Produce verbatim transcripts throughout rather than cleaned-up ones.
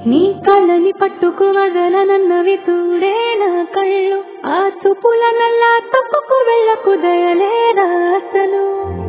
నీ కళ్ళని పట్టుకు వదలనన్నవి తూడే నా కళ్ళు ఆ చూపుల నల్లా తప్పుకు వెళ్ళకు దయలేదా అసలు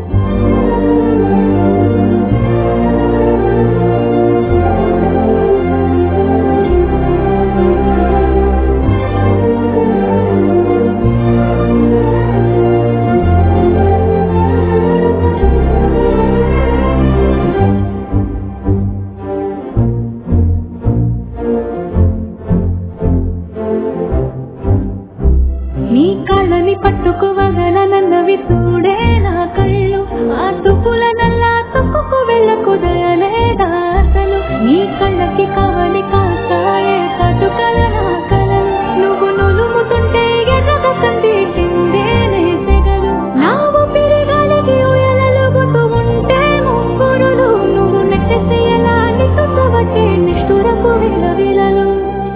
నీ కళ్ళని పట్టుకు వదలనన్నవి తూడే నా కళ్ళు ఆ చూపుల నల్లా తప్పుకు వెళ్ళకు దయలేదా అసలు నీ కళ్ళకి కావలి కాస్తాయే కటుకల నా కలలు నువ్వు నులుముతుంటే ఎగద సందేశిందే నే సెగలు నా ఊపిరి గాలికి ఉయలలుగుతూ ఉంటే ముగ్గురులు నువ్వు నెట్టేసేయలా నిట్టుతవటే నిష్ఠురపు విలవిలలు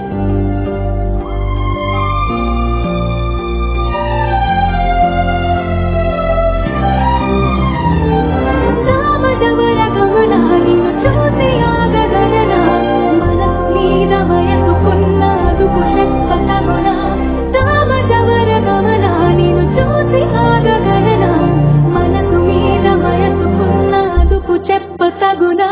చెప్పతగునా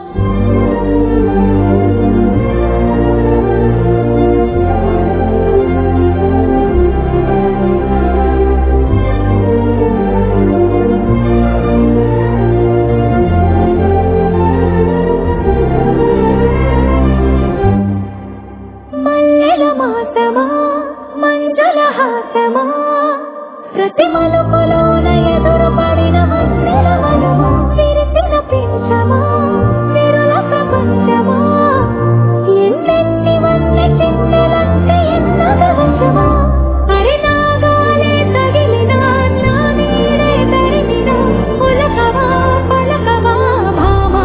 మల్లెల మాసమా మంజుల హాసమా ప్రతి మలుపులోన ఎదురు పడిన మల్లెల వనమా విరిసిన పింఛమా విరుల ప్రపంచమా ఎన్నెన్ని వన్నె చిన్నెలంటే ఎన్నగ వశమా అరి నాగాలే తగిలినా నా నీడే తరిమినా పులకవా పలకవా భామా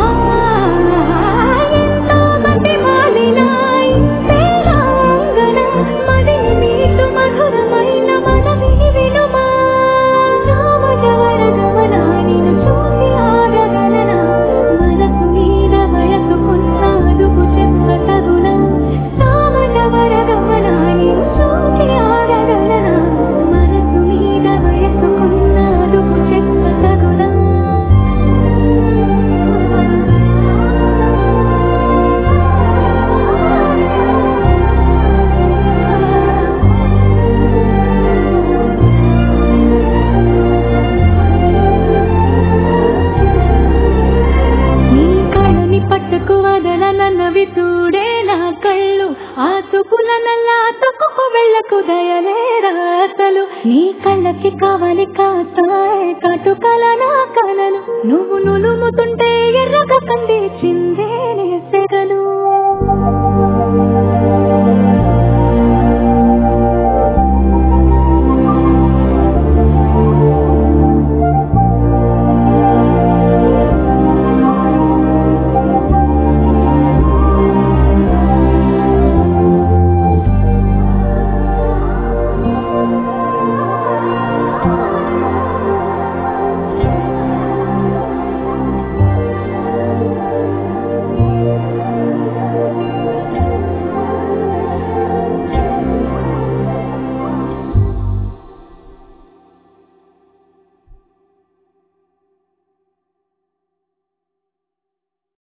ఎంతో మతి మాలినా ఇంతేలా అంగన మదిని మీటు మధురమైన మనవిని వినుమా నామజవర గమనా నిన్ను చూసి ఆగగలనా మనసు మీద వయసుకున్నాదుకు చెప్పతగునా నామజవర గమనా నిన్ను చూసి ఆగగలనా మనసు మీద వయసుకున్నాదుకు చెప్పతగునా నీ కళ్ళని పట్టుకు వదలనన్నవి తూడే నా కళ్ళు ఆ చూపుల నల్లా తప్పుకు వెళ్ళకు దయలేరా అసలు నీ కళ్ళకి కావలి కాస్తాయే కటుకల నా కలలు నువ్వు నులుముతుంటే